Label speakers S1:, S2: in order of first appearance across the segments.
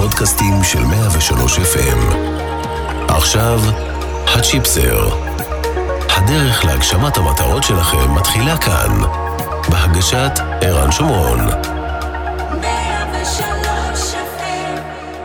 S1: הפודקאסטים של 103 FM. עכשיו, הצ'יפסר. הדרך להגשמת המטרות שלכם מתחילה כאן, בהגשת ערן שומרון.
S2: 103 FM.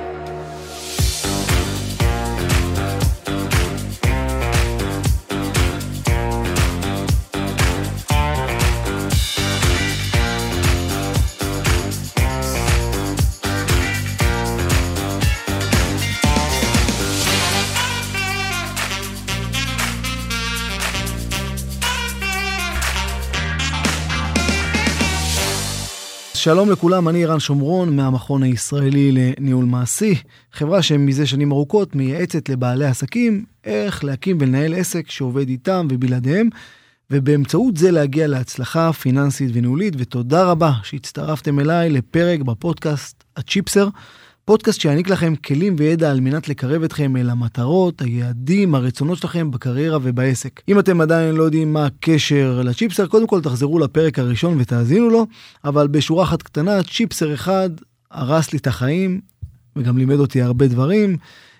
S3: שלום לכולם, אני ערן שומרון מהמכון הישראלי לניהול מעשי, חברה שמזה שנים ארוכות מייעצת לבעלי עסקים איך להקים ולנהל עסק שעובד איתם ובלעדיהם, ובאמצעות זה להגיע להצלחה פיננסית וניהולית. ותודה רבה שהצטרפתם אליי לפרק בפודקאסט הצ'יפסר, פודקאסט שיעניק לכם כלים וידע על מנת לקרב אתכם אל המטרות, היעדים, הרצונות שלכם בקריירה ובעסק. אם אתם עדיין לא יודעים מה הקשר לצ'יפסר, קודם כל תחזרו לפרק הראשון ותאזינו לו, אבל בשורה אחת קטנה, צ'יפסר אחד הרס לי את החיים, וגם לימד אותי הרבה דברים.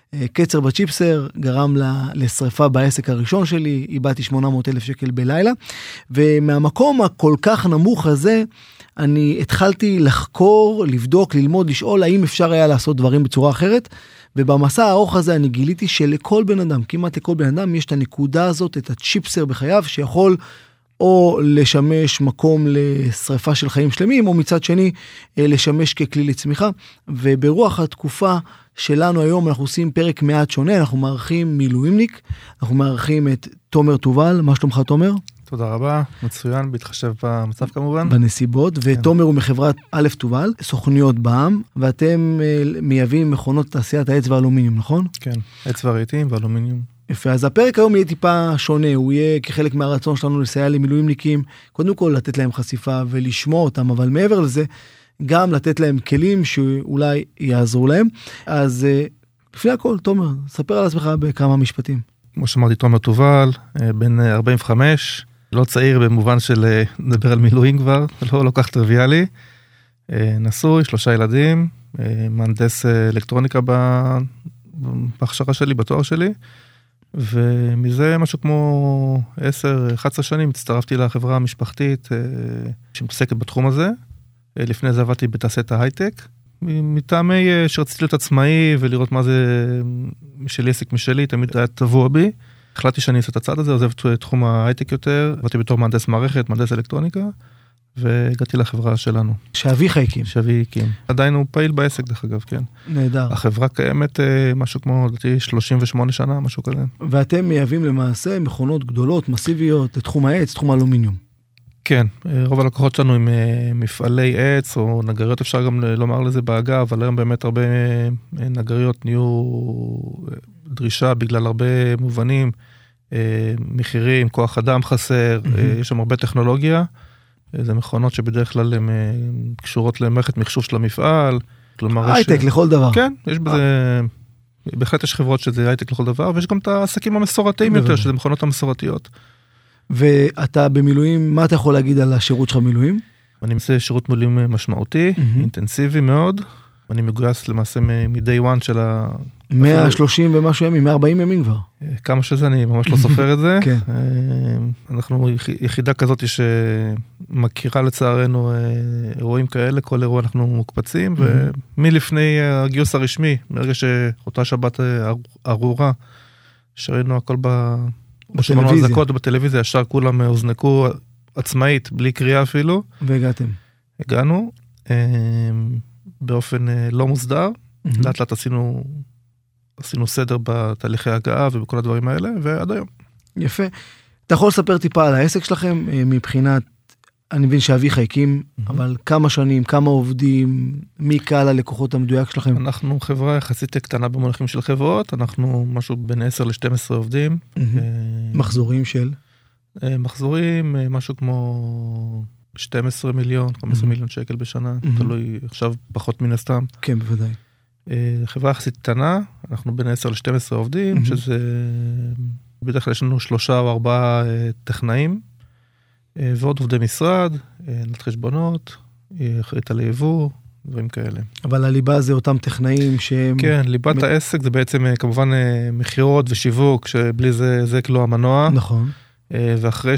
S3: קצר בצ'יפסר גרם לשריפה בעסק הראשון שלי, איבדתי 800,000 שקל בלילה, ומהמקום הכל כך נמוך הזה, אני התחלתי לחקור, לבדוק, ללמוד, לשאול האם אפשר היה לעשות דברים בצורה אחרת, ובמסע הארוך הזה אני גיליתי שלכל בן אדם, כמעט לכל בן אדם, יש את הנקודה הזאת, את הצ'יפסר בחייו, שיכול או לשמש מקום לשריפה של חיים שלמים, או מצד שני לשמש ככלי לצמיחה. וברוח התקופה שלנו היום אנחנו עושים פרק מעט שונה, אנחנו מארחים מילואימניק, אנחנו מארחים את תומר תובל. מה שלומך תומר?
S4: תודה רבה, מצוין, בהתחשב במצב כמובן.
S3: בנסיבות, ותומר הוא מחברת א' תובל, סוכנויות בע"מ, ואתם מייבאים מכונות תעשיית העץ והאלומיניום, נכון?
S4: כן, עץ והרהיטים ואלומיניום.
S3: יפה, אז הפרק היום יהיה טיפה שונה, הוא יהיה כחלק מהרצון שלנו לסייע למילואימניקים, קודם כל לתת להם חשיפה ולשמוע אותם, אבל מעבר לזה, גם לתת להם כלים שאולי יעזרו להם. אז לפני הכל, תומר, ספר על עצמך בכמה משפטים.
S4: כמו שאמרתי, תומר תובל, בן 45, לא צעיר במובן של לדבר על מילואים כבר, לא כך טריוויאלי. נשוי, 3 ילדים, מהנדס אלקטרוניקה בהכשרה שלי, בתואר שלי, ומזה משהו כמו 10-11 שנים הצטרפתי לחברה המשפחתית שמתעסקת בתחום הזה. לפני זה עבדתי בתעשיית ההייטק, מטעמי שרציתי להיות עצמאי ולראות מה זה משלי עסק משלי, תמיד היה טבוע בי. החלטתי שאני אעשה את הצעד הזה, עוזב את תחום ההייטק יותר, עבדתי בתור מהנדס מערכת, מהנדס אלקטרוניקה, והגעתי לחברה שלנו.
S3: שאביך הקים.
S4: שאבי הקים. עדיין הוא פעיל בעסק דרך אגב, כן.
S3: נהדר.
S4: החברה קיימת משהו כמו 38 שנה, משהו כזה.
S3: ואתם מייבאים למעשה מכונות גדולות, מסיביות, לתחום העץ, תחום האלומיניום.
S4: כן, רוב הלקוחות שלנו עם מפעלי עץ, או נגריות אפשר גם לומר לזה בעגה, אבל היום באמת הרבה נגריות נהיו דרישה בגלל הרבה מובנים, מחירים, כוח אדם חסר, יש שם הרבה טכנולוגיה, זה מכונות שבדרך כלל הן קשורות למערכת מחשוב של המפעל.
S3: הייטק לכל דבר.
S4: כן, יש בזה, בהחלט יש חברות שזה הייטק לכל דבר, ויש גם את העסקים המסורתיים יותר, שזה מכונות המסורתיות.
S3: ואתה במילואים, מה אתה יכול להגיד על השירות שלך מילואים?
S4: אני עושה שירות מילואים משמעותי, אינטנסיבי מאוד. אני מגויס למעשה מ-day one של
S3: 130 ומשהו ימים, 140 ימים כבר.
S4: כמה שזה, אני ממש לא סופר את זה.
S3: כן.
S4: אנחנו יחידה כזאת שמכירה לצערנו אירועים כאלה, כל אירוע אנחנו מוקפצים, ומלפני הגיוס הרשמי, מרגע שאותה שבת ארורה, שראינו הכל בשמענו הזקות בטלוויזיה, ישר כולם הוזנקו עצמאית, בלי קריאה אפילו.
S3: והגעתם.
S4: הגענו, באופן לא מוסדר, לאט לאט עשינו סדר בתהליכי הגעה ובכל הדברים האלה, ועד היום.
S3: יפה. אתה יכול לספר טיפה על העסק שלכם, מבחינת, אני מבין שאביך הקים, אבל כמה שנים, כמה עובדים, מי קהל הלקוחות המדויק שלכם?
S4: אנחנו חברה יחסית קטנה במונחים של חברות, אנחנו משהו בין 10 ל-12 עובדים.
S3: מחזורים של?
S4: מחזורים, משהו כמו 12 מיליון, 15 מיליון שקל בשנה, תלוי עכשיו פחות מן הסתם.
S3: כן, בוודאי.
S4: חברה יחסית קטנה, אנחנו בין 10 ל-12 עובדים, שזה בדרך כלל יש לנו 3 או 4 טכנאים, ועוד עובדי משרד, נת חשבונות, אחראית על היבוא, דברים כאלה.
S3: אבל הליבה זה אותם טכנאים שהם...
S4: כן, ליבת העסק זה בעצם כמובן מחירות ושיווק, שבלי זה לא המנוע.
S3: נכון.
S4: ואחרי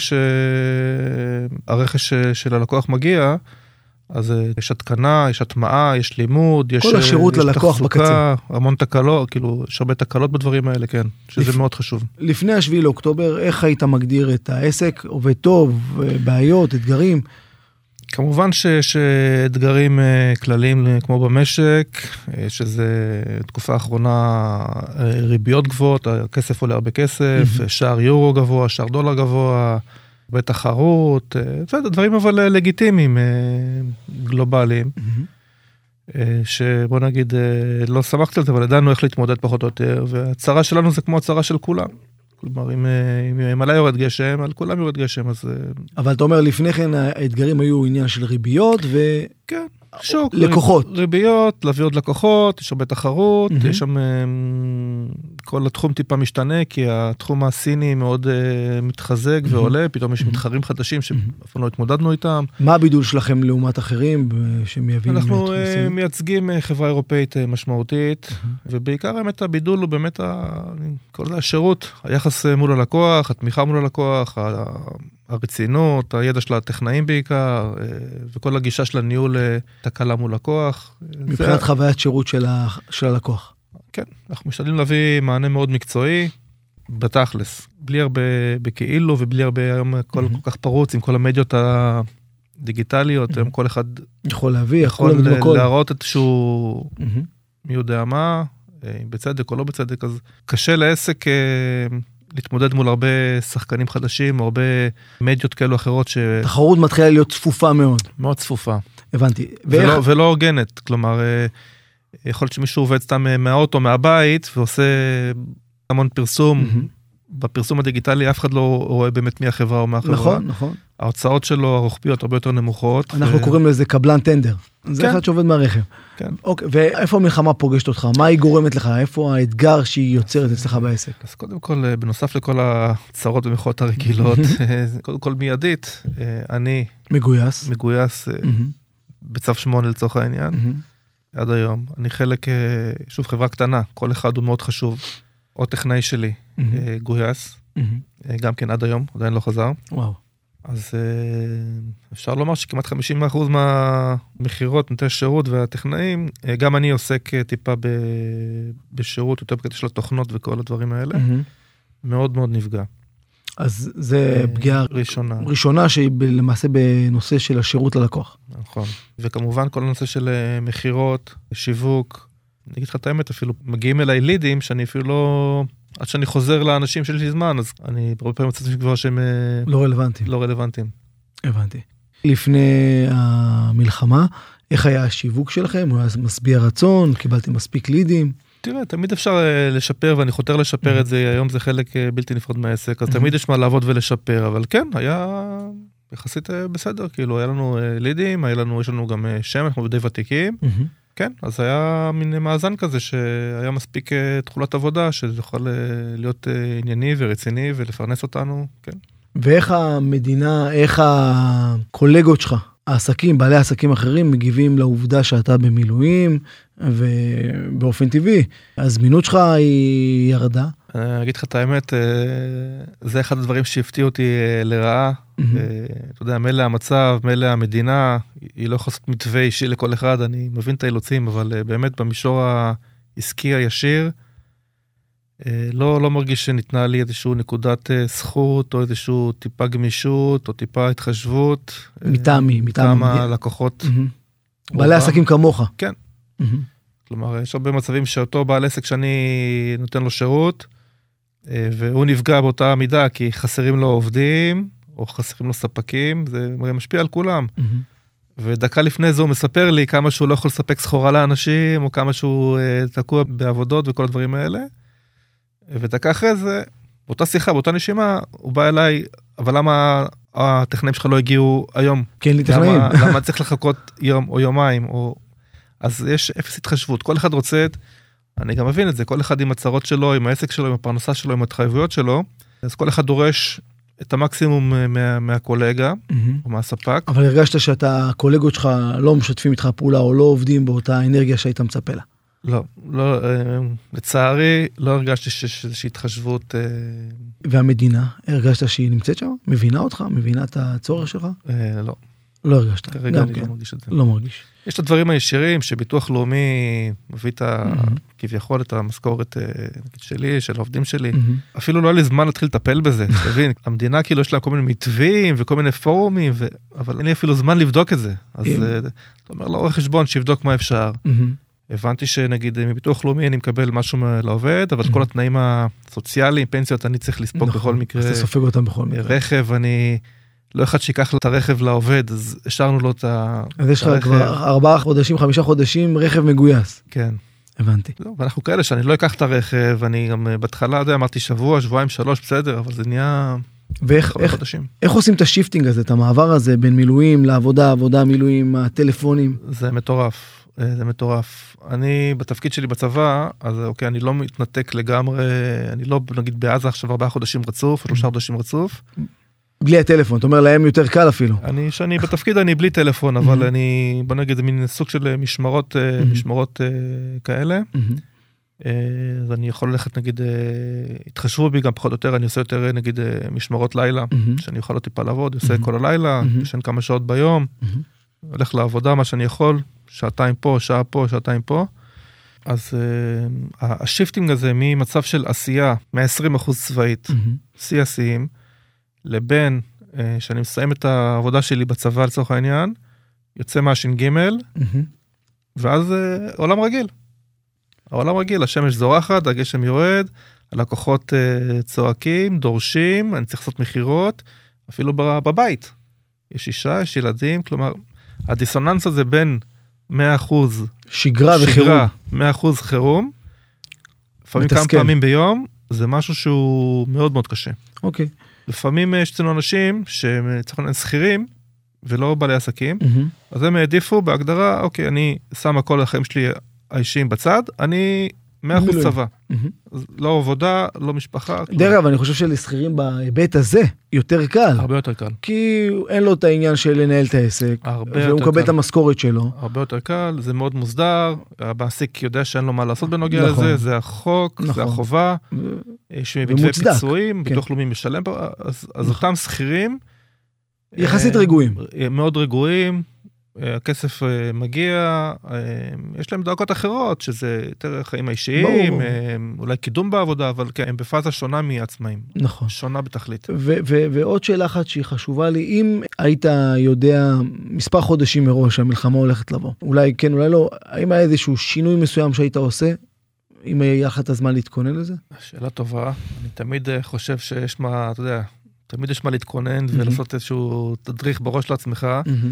S4: שהרכש של הלקוח מגיע, אז יש התקנה, יש הטמעה, יש לימוד, יש
S3: כל השירות ללקוח בקצה.
S4: המון תקלות, כאילו, יש הרבה תקלות בדברים האלה, כן, שזה מאוד חשוב.
S3: לפני 7 לאוקטובר, איך היית מגדיר את העסק? עובד טוב, בעיות, אתגרים?
S4: כמובן שאתגרים כלליים כמו במשק, שזה תקופה האחרונה ריביות גבוהות, הכסף עולה הרבה כסף, שער יורו גבוה, שער דולר גבוה, בתחרות, דברים אבל לגיטימיים, גלובליים, שבוא נגיד לא שמחתי על זה, אבל ידענו איך להתמודד פחות או יותר, והצרה שלנו זה כמו הצרה של כולם. כלומר, אם עליי יורד גשם, על כולם יורד גשם, אז...
S3: אבל אתה אומר, לפני כן האתגרים היו עניין של ריביות
S4: כן, שוק.
S3: לקוחות.
S4: ריביות, להביא עוד לקוחות, יש הרבה תחרות, יש שם... כל התחום טיפה משתנה, כי התחום הסיני מאוד מתחזק ועולה, פתאום יש מתחרים חדשים שאף פעם לא התמודדנו איתם. מה
S3: הבידול שלכם לעומת אחרים שמייבאים?
S4: אנחנו מייצגים חברה אירופאית משמעותית, ובעיקר האמת הבידול הוא באמת כל זה השירות, היחס מול הלקוח, התמיכה מול הלקוח, הרצינות, הידע של הטכנאים בעיקר, וכל הגישה של הניהול תקלה מול לקוח.
S3: מבחינת חוויית שירות של הלקוח.
S4: כן, אנחנו משתדלים להביא מענה מאוד מקצועי, בתכלס, בלי הרבה בכאילו, ובלי הרבה היום כל כך פרוץ, עם כל המדיות הדיגיטליות, היום כל אחד
S3: יכול להביא,
S4: יכול להראות את שהוא מי יודע מה, בצדק או לא בצדק, אז קשה לעסק להתמודד מול הרבה שחקנים חדשים, או הרבה מדיות כאלו אחרות
S3: תחרות מתחילה להיות צפופה מאוד.
S4: מאוד צפופה.
S3: הבנתי.
S4: ולא הוגנת, כלומר... יכול להיות שמישהו עובד סתם מהאוטו, מהבית, ועושה המון פרסום. בפרסום הדיגיטלי אף אחד לא רואה באמת מי החברה או מה החברה.
S3: נכון, נכון.
S4: ההוצאות שלו, הרוחביות, הרבה יותר נמוכות.
S3: אנחנו קוראים לזה קבלן טנדר. זה אחד שעובד מהרכב.
S4: כן.
S3: אוקיי, ואיפה המלחמה פוגשת אותך? מה היא גורמת לך? איפה האתגר שהיא יוצרת אצלך בעסק?
S4: אז קודם כל, בנוסף לכל הצרות ומחאות הרגילות, קודם כל מיידית, אני... מגויס. בצו 8 לצורך העניין. עד היום. אני חלק, שוב, חברה קטנה, כל אחד הוא מאוד חשוב. עוד טכנאי שלי, גויס, גם כן עד היום, עדיין לא חזר.
S3: וואו.
S4: אז אפשר לומר שכמעט 50% מהמחירות, נותני שירות והטכנאים, גם אני עוסק טיפה בשירות, יותר בקטע של התוכנות וכל הדברים האלה. מאוד מאוד נפגע.
S3: אז זה פגיעה ראשונה שהיא למעשה בנושא של השירות ללקוח.
S4: נכון. וכמובן כל הנושא של מחירות, שיווק, אני אגיד לך את האמת, אפילו מגיעים אליי לידים שאני אפילו לא... עד שאני חוזר לאנשים שיש לי זמן, אז אני הרבה פעמים מצאתי כבר שהם... לא רלוונטיים.
S3: הבנתי. לפני המלחמה, איך היה השיווק שלכם? הוא היה משביע רצון? קיבלתם מספיק לידים?
S4: תראה, תמיד אפשר לשפר, ואני חותר לשפר את זה, היום זה חלק בלתי נפרד מהעסק, אז תמיד יש מה לעבוד ולשפר, אבל כן, היה יחסית בסדר, כאילו, היה לנו לידים, יש לנו גם שם, אנחנו די ותיקים, כן, אז היה מין מאזן כזה, שהיה מספיק תחולת עבודה, שזה יכול להיות ענייני ורציני, ולפרנס אותנו, כן.
S3: ואיך המדינה, איך הקולגות שלך, העסקים, בעלי עסקים אחרים, מגיבים לעובדה שאתה במילואים, ובאופן טבעי, הזמינות שלך היא ירדה.
S4: אני אגיד לך את האמת, זה אחד הדברים שהפתיעו אותי לרעה. אתה יודע, מלא המצב, מלא המדינה, היא לא יכולה לעשות מתווה אישי לכל אחד, אני מבין את האילוצים, אבל באמת במישור העסקי הישיר, לא מרגיש שניתנה לי איזושהי נקודת זכות, או איזושהי טיפה גמישות, או טיפה התחשבות. מטעם הלקוחות.
S3: בעלי עסקים כמוך.
S4: כן. כלומר, יש הרבה מצבים שאותו בעל עסק שאני נותן לו שירות, והוא נפגע באותה מידה, כי חסרים לו עובדים, או חסרים לו ספקים, זה משפיע על כולם. ודקה לפני זה הוא מספר לי כמה שהוא לא יכול לספק סחורה לאנשים, או כמה שהוא תקוע בעבודות וכל הדברים האלה. ודקה אחרי זה, באותה שיחה, באותה נשימה, הוא בא אליי, אבל למה הטכנאים שלך לא הגיעו היום?
S3: כן, לי טכנאים.
S4: למה צריך לחכות יום או יומיים? אז יש אפס התחשבות. כל אחד רוצה, אני גם מבין את זה, כל אחד עם הצרות שלו, עם העסק שלו, עם הפרנסה שלו, עם ההתחייבויות שלו, אז כל אחד דורש את המקסימום מהקולגה, או מהספק.
S3: אבל הרגשת שאתה, הקולגות שלך לא משתפים איתך פעולה, או לא עובדים באותה אנרגיה שהיית מצפה לה?
S4: לא, לצערי, לא הרגשתי שיש איזושהי התחשבות.
S3: והמדינה, הרגשת שהיא נמצאת שם? מבינה אותך? מבינה את הצורך שלך?
S4: לא.
S3: לא הרגשת.
S4: כרגע אני לא מרגיש את זה.
S3: לא מרגיש.
S4: יש את הדברים הישירים שביטוח לאומי מביא את כביכול את המשכורת שלי, של העובדים שלי. אפילו לא היה לי זמן להתחיל לטפל בזה. תבין, המדינה כאילו יש לה כל מיני מתווים וכל מיני פורומים, אבל אין לי אפילו זמן לבדוק את זה. אז אתה אומר, לא רואה חשבון שיבדוק מה אפשר. הבנתי שנגיד מביטוח לאומי אני מקבל משהו לעובד, אבל כל התנאים הסוציאליים, פנסיות, אני צריך לספוג בכל מקרה.
S3: אז אתה סופג אותם בכל מקרה.
S4: רכב, אני לא אחד שיקח את הרכב לעובד, אז השארנו לו את הרכב.
S3: אז יש לך כבר 4 חודשים, 5 חודשים, רכב מגויס.
S4: כן.
S3: הבנתי.
S4: ואנחנו כאלה שאני לא אקח את הרכב, אני גם בהתחלה, אמרתי שבוע, שבועיים, 3, בסדר, אבל זה נהיה...
S3: ואיך עושים את השיפטינג הזה, את המעבר הזה בין מילואים לעבודה, עבודה, מילואים, הטלפונים?
S4: זה מטורף. זה מטורף. אני בתפקיד שלי בצבא, אז אוקיי, אני לא מתנתק לגמרי, אני לא נגיד בעזה עכשיו 4 חודשים רצוף, 3 חודשים רצוף.
S3: בלי הטלפון, אתה אומר להם יותר קל אפילו.
S4: שאני בתפקיד אני בלי טלפון, אבל אני, בוא נגיד, זה מין סוג של משמרות כאלה. אז אני יכול ללכת, נגיד, התחשבו בי גם פחות או יותר, אני עושה יותר, נגיד, משמרות לילה, שאני יכול עוד טיפה לעבוד, עושה כל הלילה, ישן כמה שעות ביום, הולך לעבודה מה שאני יכול, שעתיים פה, שעה פה, שעתיים פה. אז השיפטינג הזה ממצב של עשייה, 120% צבאית, CSים, לבין שאני מסיים את העבודה שלי בצבא לצורך העניין, יוצא מהש"ג, ואז עולם רגיל. העולם רגיל, השמש זורחת, הגשם יורד, הלקוחות צועקים, דורשים, אני צריך לעשות מחירות, אפילו בבית. יש אישה, יש ילדים, כלומר, הדיסוננס הזה בין 100%
S3: שגרה וחירום.
S4: 100% חירום, לפעמים כמה פעמים ביום, זה משהו שהוא מאוד מאוד קשה.
S3: אוקיי.
S4: לפעמים יש אצלנו אנשים שצריכים שכירים, ולא בעלי עסקים, אז הם העדיפו בהגדרה, אוקיי, אני שם הכל החיים שלי האישיים בצד, אני 100% צבא. לא עבודה, לא משפחה.
S3: דרך אגב, אני חושב שלשכירים בהיבט הזה יותר קל.
S4: הרבה יותר קל.
S3: כי אין לו את העניין של לנהל את העסק, והוא מקבל את המשכורת שלו.
S4: הרבה יותר קל, זה מאוד מוסדר, המעסיק יודע שאין לו מה לעשות בנוגע לזה, זה החוק, זה החובה, יש מתווה פיצויים, ביטוח לאומי משלם, אז אותם שכירים,
S3: יחסית רגועים.
S4: מאוד רגועים, הכסף מגיע, יש להם דרכות אחרות, שזה יותר חיים האישיים, אולי קידום בעבודה, אבל כן, הם בפאזה שונה מעצמאים.
S3: נכון.
S4: שונה בתכלית.
S3: ועוד שאלה אחת שהיא חשובה לי, אם היית יודע מספר חודשים מראש שהמלחמה הולכת לבוא, אולי כן, אולי לא, האם היה איזשהו שינוי מסוים שהיית עושה, אם היה לך את הזמן להתכונן לזה?
S4: שאלה טובה. אני תמיד חושב שיש מה, אתה יודע, תמיד יש מה להתכונן ולעשות איזשהו תדריך בראש לעצמך.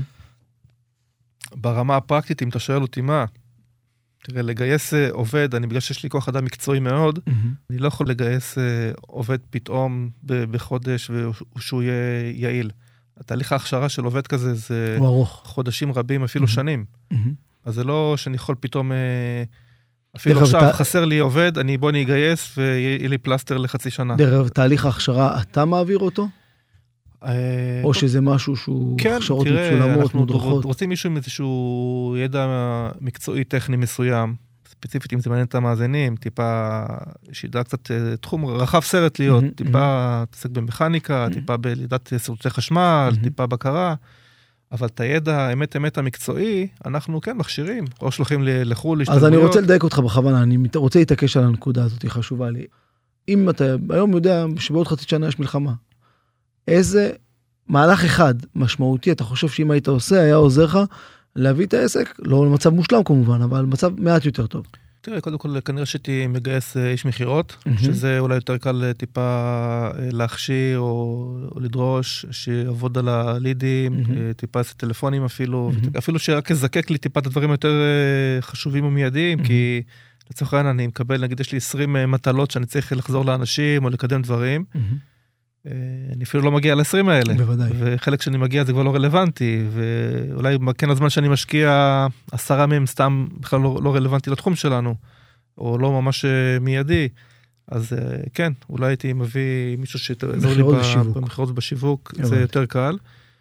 S4: ברמה הפרקטית, אם אתה שואל אותי מה, תראה, לגייס עובד, אני בגלל שיש לי כוח אדם מקצועי מאוד, אני לא יכול לגייס עובד פתאום בחודש ושהוא יהיה יעיל. התהליך ההכשרה של עובד כזה זה חודשים רבים, אפילו שנים. אז זה לא שאני יכול פתאום, אפילו עכשיו חסר לי עובד, בוא אני אגייס ויהיה לי פלסטר לחצי שנה.
S3: דרך תהליך ההכשרה, אתה מעביר אותו? או שזה משהו שהוא הכשרות מצולמות, מודרכות?
S4: אנחנו רוצים מישהו עם איזשהו ידע מקצועי טכני מסוים, ספציפית אם זה מעניין את המאזינים, טיפה שידע קצת תחום רחב סרט להיות, טיפה תעסק במכניקה, טיפה בלידת סרטוטי חשמל, טיפה בקרה, אבל את הידע, אמת המקצועי, אנחנו כן מכשירים, או שולחים לחול, להשתלמויות.
S3: אז אני רוצה לדייק אותך בכוונה, אני רוצה להתעקש על הנקודה הזאת, היא חשובה לי. אם אתה היום יודע שבעוד חצי שנה יש מלחמה, איזה מהלך אחד משמעותי, אתה חושב שאם היית עושה, היה עוזר לך להביא את העסק, לא למצב מושלם כמובן, אבל מצב מעט יותר טוב.
S4: תראה, קודם כל, כנראה שהייתי מגייס איש מחירות, שזה אולי יותר קל טיפה להכשיר או לדרוש, שיעבוד על הלידים, טיפה עשה טלפונים אפילו, אפילו שרק יזקק לי טיפה את הדברים יותר חשובים ומיידיים, כי לצורך העניין אני מקבל, נגיד יש לי 20 מטלות שאני צריך לחזור לאנשים או לקדם דברים, אני אפילו לא מגיע ל-20 האלה.
S3: בוודאי.
S4: וחלק שאני מגיע זה כבר לא רלוונטי, ואולי כן הזמן שאני משקיע 10 מהם סתם בכלל לא רלוונטי לתחום שלנו, או לא ממש מיידי, אז כן, אולי הייתי מביא מישהו שיעזור לי במכירות ובשיווק, זה יותר קל.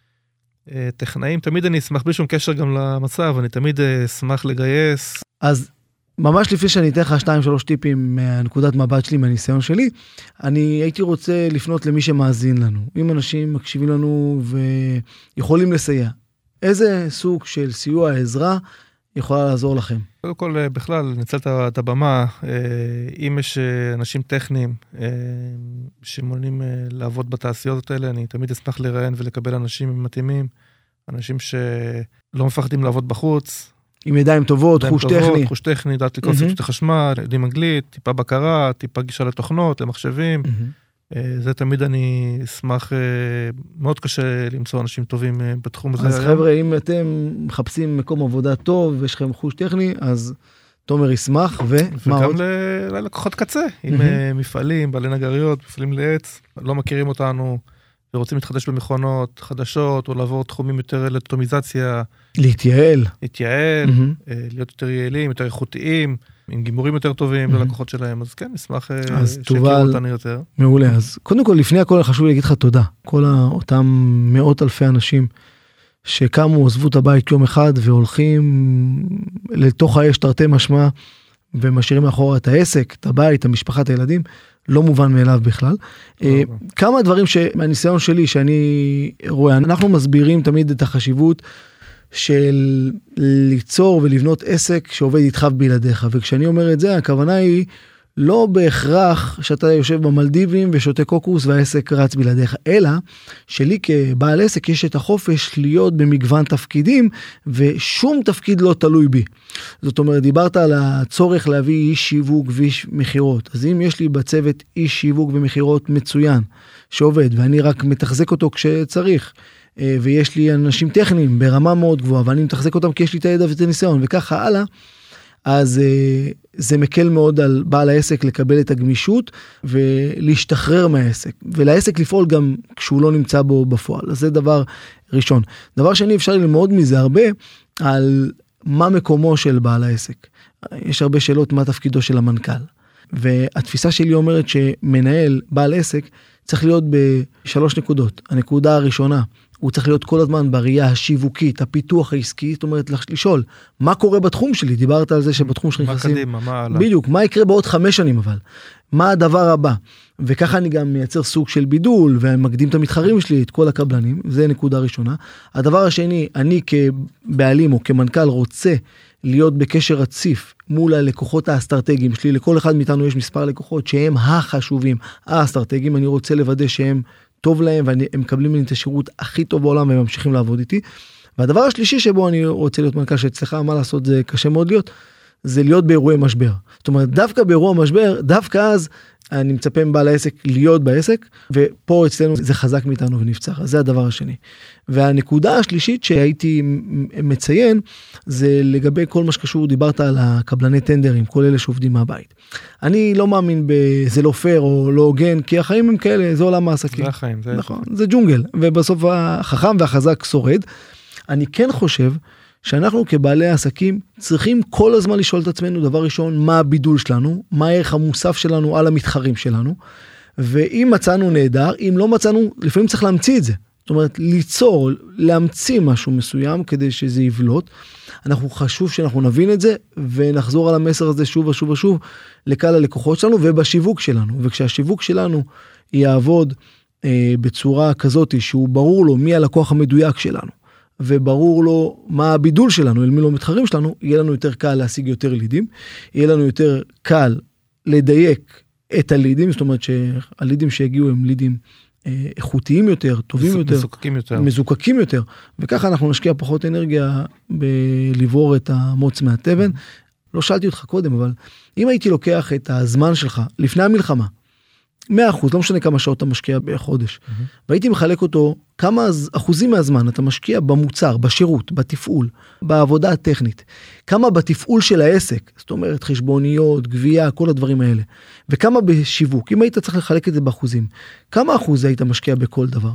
S4: טכנאים, תמיד אני אשמח בלי שום קשר גם למצב, אני תמיד אשמח לגייס.
S3: אז ממש לפני שאני אתן לך 2-3 טיפים מהנקודת מבט שלי, מהניסיון שלי, אני הייתי רוצה לפנות למי שמאזין לנו. אם אנשים מקשיבים לנו ויכולים לסייע, איזה סוג של סיוע, עזרה, יכולה לעזור לכם?
S4: קודם כל, בכלל, נצלת את הבמה, אם יש אנשים טכניים שמעוניינים לעבוד בתעשיות האלה, אני תמיד אשמח לראיין ולקבל אנשים מתאימים, אנשים שלא מפחדים לעבוד בחוץ.
S3: עם ידיים טובות, חוש טכני.
S4: חוש טכני, דעת לקרוא ספציפית החשמל, יודעים אנגלית, טיפה בקרה, טיפה גישה לתוכנות, למחשבים. זה תמיד אני אשמח, מאוד קשה למצוא אנשים טובים בתחום הזה.
S3: אז חבר'ה, אם אתם מחפשים מקום עבודה טוב, ויש לכם חוש טכני, אז תומר ישמח,
S4: וגם ללקוחות קצה, עם מפעלים, בעלי נגריות, מפעלים לעץ, לא מכירים אותנו, ורוצים להתחדש במכונות חדשות, או לעבור תחומים יותר לאוטומיזציה.
S3: להתייעל,
S4: להיות יותר יעילים, יותר איכותיים, עם גימורים יותר טובים ללקוחות שלהם, אז כן, נשמח שיכירו אותנו יותר.
S3: מעולה, אז קודם כל, לפני הכל חשוב להגיד לך תודה. כל אותם מאות אלפי אנשים שקמו, עזבו את הבית יום אחד, והולכים לתוך האש תרתי משמע, ומשאירים מאחורה את העסק, את הבית, את המשפחה, את הילדים, לא מובן מאליו בכלל. כמה דברים מהניסיון שלי שאני רואה, אנחנו מסבירים תמיד את החשיבות של ליצור ולבנות עסק שעובד איתך בלעדיך, וכשאני אומר את זה, הכוונה היא לא בהכרח שאתה יושב במלדיבים ושותה קוקוס והעסק רץ בלעדיך, אלא שלי כבעל עסק יש את החופש להיות במגוון תפקידים, ושום תפקיד לא תלוי בי. זאת אומרת, דיברת על הצורך להביא איש שיווק ואיש מחירות, אז אם יש לי בצוות איש שיווק ומחירות מצוין, שעובד, ואני רק מתחזק אותו כשצריך, ויש לי אנשים טכניים ברמה מאוד גבוהה, ואני מתחזק אותם כי יש לי את הידע ואת הניסיון, וככה הלאה, אז זה מקל מאוד על בעל העסק לקבל את הגמישות, ולהשתחרר מהעסק, ולעסק לפעול גם כשהוא לא נמצא בו בפועל. אז זה דבר ראשון. דבר שני, אפשר ללמוד מזה הרבה, על מה מקומו של בעל העסק. יש הרבה שאלות מה תפקידו של המנכ"ל. והתפיסה שלי אומרת שמנהל, בעל עסק, צריך להיות בשלוש נקודות. הנקודה הראשונה, הוא צריך להיות כל הזמן בראייה השיווקית, הפיתוח העסקי, זאת אומרת, לשאול, מה קורה בתחום שלי? דיברת על זה שבתחום שלי נכנסים.
S4: מה קדימה, מה הלאה?
S3: בדיוק, מה יקרה בעוד 5 שנים אבל? מה הדבר הבא? וככה אני גם מייצר סוג של בידול, ומקדים את המתחרים שלי, את כל הקבלנים, זה נקודה ראשונה. הדבר השני, אני כבעלים או כמנכ"ל רוצה להיות בקשר רציף מול הלקוחות האסטרטגיים שלי, לכל אחד מאיתנו יש מספר לקוחות שהם החשובים, האסטרטגיים, אני רוצה לוודא שהם טוב להם, והם מקבלים לי את השירות הכי טוב בעולם, והם ממשיכים לעבוד איתי. והדבר השלישי שבו אני רוצה להיות מנכ"ל שאצלך, מה לעשות, זה קשה מאוד להיות, זה להיות באירועי משבר. זאת אומרת, דווקא באירוע משבר, דווקא אז אני מצפה מבעל העסק להיות בעסק, ופה אצלנו זה חזק מאיתנו ונפצח. אז זה הדבר השני. והנקודה השלישית שהייתי מציין, זה לגבי כל מה שקשור, דיברת על הקבלני טנדרים, כל אלה שעובדים מהבית. אני לא מאמין בזה לא פייר או לא הוגן, כי החיים הם כאלה, זה עולם העסקים.
S4: זה החיים, זה
S3: נכון, זה ג'ונגל, ובסוף החכם והחזק שורד. אני כן חושב שאנחנו כבעלי העסקים צריכים כל הזמן לשאול את עצמנו, דבר ראשון, מה הבידול שלנו, מה הערך המוסף שלנו על המתחרים שלנו, ואם מצאנו נהדר, אם לא מצאנו, לפעמים צריך להמציא את זה. זאת אומרת, ליצור, להמציא משהו מסוים כדי שזה יבלוט. אנחנו חשוב שאנחנו נבין את זה, ונחזור על המסר הזה שוב ושוב ושוב, לקהל הלקוחות שלנו ובשיווק שלנו. וכשהשיווק שלנו יעבוד בצורה כזאת, שהוא ברור לו מי הלקוח המדויק שלנו, וברור לו מה הבידול שלנו, אל מי לא מתחרים שלנו, יהיה לנו יותר קל להשיג יותר לידים, יהיה לנו יותר קל לדייק את הלידים, זאת אומרת שהלידים שהגיעו הם לידים איכותיים יותר, טובים יותר, מזוקקים יותר, וככה אנחנו נשקיע פחות אנרגיה בלבור את המוץ מהטבן. לא שאלתי אותך קודם, אבל אם הייתי לוקח את הזמן שלך לפני המלחמה, 100%, לא משנה כמה שעות אתה משקיע בחודש, והייתי מחלק אותו, כמה אחוזים מהזמן אתה משקיע במוצר, בשירות, בתפעול, בעבודה הטכנית, כמה בתפעול של העסק, זאת אומרת חשבוניות, גבייה, כל הדברים האלה, וכמה בשיווק, אם היית צריך לחלק את זה באחוזים, כמה אחוז היית משקיע בכל דבר?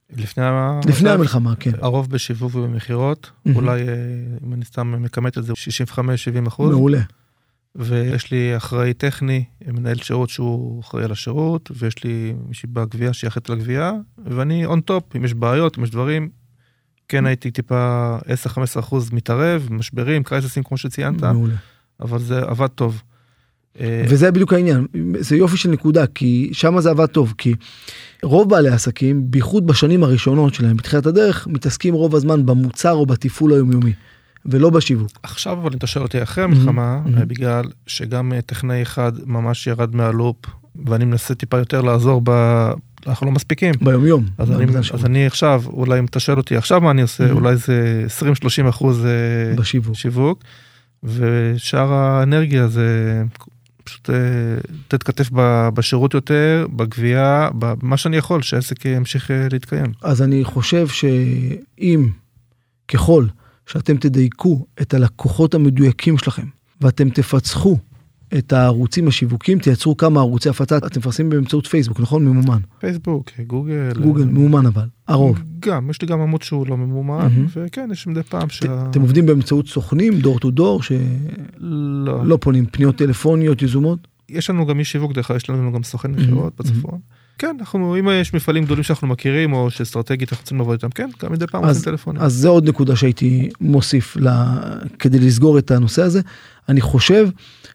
S3: לפני המלחמה, כן.
S4: הרוב בשיווק ובמחירות, אולי אם אני סתם מקמת את זה 65-70%.
S3: מעולה.
S4: ויש לי אחראי טכני, מנהל שירות שהוא אחראי על השירות, ויש לי מישהי בגבייה שהיא אחראית על הגבייה, ואני on top, אם יש בעיות, אם יש דברים, כן הייתי טיפה 10-15% מתערב, משברים, קרייססים כמו שציינת,
S3: מעולה.
S4: אבל זה עבד טוב.
S3: וזה בדיוק העניין, זה יופי של נקודה, כי שם זה עבד טוב, כי רוב בעלי העסקים, בייחוד בשנים הראשונות שלהם, בתחילת הדרך, מתעסקים רוב הזמן במוצר או בטיפול היומיומי, ולא בשיווק.
S4: עכשיו אבל אם תשאל אותי אחרי המלחמה, בגלל שגם טכנאי אחד ממש ירד מהלופ, ואני מנסה טיפה יותר לעזור אנחנו לא מספיקים.
S3: ביומיום.
S4: אז אני עכשיו, אולי אם תשאל אותי עכשיו מה אני עושה, אולי זה 20-30% בשיווק, ושאר האנרגיה זה פשוט תתכתף בשירות יותר, בגבייה, במה שאני יכול, שהעסק ימשיך להתקיים.
S3: אז אני חושב שאם, ככל שאתם תדייקו את הלקוחות המדויקים שלכם, ואתם תפצחו את הערוצים השיווקים, תייצרו כמה ערוצי הפצה, אתם מפרסמים באמצעות פייסבוק, נכון? ממומן.
S4: פייסבוק, גוגל.
S3: גוגל, ממומן אבל, הרוב.
S4: גם, יש לי גם עמוד שהוא לא ממומן, וכן, יש מדי פעם
S3: אתם עובדים באמצעות סוכנים, דור טו דור, שלא פונים, פניות טלפוניות, יזומות?
S4: יש לנו גם שיווק דרך, יש לנו גם סוכן מכירות בצפון. כן, אם יש מפעלים גדולים שאנחנו מכירים, או שאסטרטגית אנחנו צריכים לעבוד איתם, כן, גם מדי פעם עושים טלפונים.
S3: אז זה עוד נקודה שהייתי מוסיף כדי לסגור את הנושא הזה. אני חושב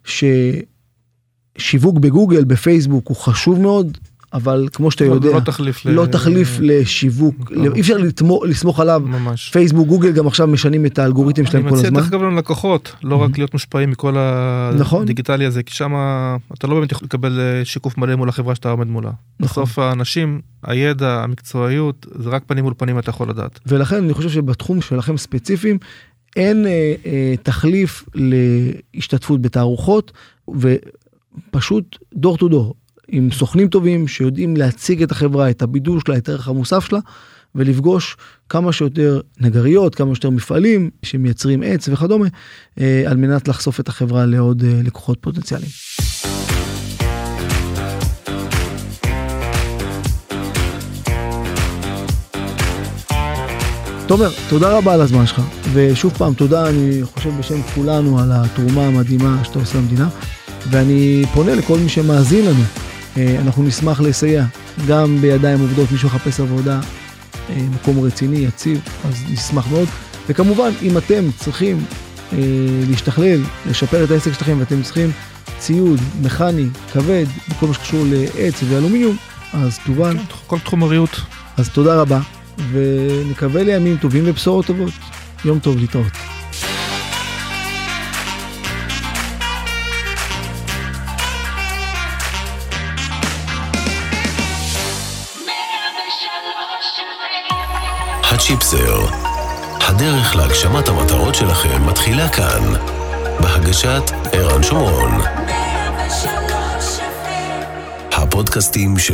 S3: ששיווק בגוגל, בפייסבוק, הוא חשוב מאוד, אבל כמו שאתה יודע, לא תחליף לשיווק, אי אפשר לסמוך עליו, פייסבוק, גוגל גם עכשיו משנים את האלגוריתם שלהם כל הזמן.
S4: אני מציע תחגב לנו לקוחות, לא רק להיות מושפעים מכל הדיגיטלי הזה, כי שם אתה לא באמת יכול לקבל שיקוף מלא מול החברה שאתה עומד מולה. בסוף האנשים, הידע, המקצועיות, זה רק פנים מול פנים אתה יכול לדעת.
S3: ולכן אני חושב שבתחום שלכם ספציפיים, אין תחליף להשתתפות בתערוכות, ופשוט דור טו דור. עם סוכנים טובים שיודעים להציג את החברה, את הבידול שלה, את הערך המוסף שלה, ולפגוש כמה שיותר נגריות, כמה שיותר מפעלים שמייצרים עץ וכדומה, על מנת לחשוף את החברה לעוד לקוחות פוטנציאליים. תומר, תודה רבה על הזמן שלך, ושוב פעם תודה, אני חושב בשם כולנו על התרומה המדהימה שאתה עושה למדינה, ואני פונה לכל מי שמאזין לנו, אנחנו נשמח לסייע, גם בידיים עובדות, מישהו חפש עבודה, מקום רציני, יציב, אז נשמח מאוד, וכמובן, אם אתם צריכים להשתכלל, לשפר את העסק שלכם, ואתם צריכים ציוד, מכני, כבד, בכל מה שקשור לעץ ואלומיניום, אז תובל.
S4: כל תחום הריהוט.
S3: אז תודה רבה, ונקווה לימים טובים ובשורות טובות. יום טוב, להתראות.
S1: הצ'יפסר, הדרך להגשמת המטרות שלכם מתחילה כאן, בהגשת ערן שומרון. הפודקאסטים של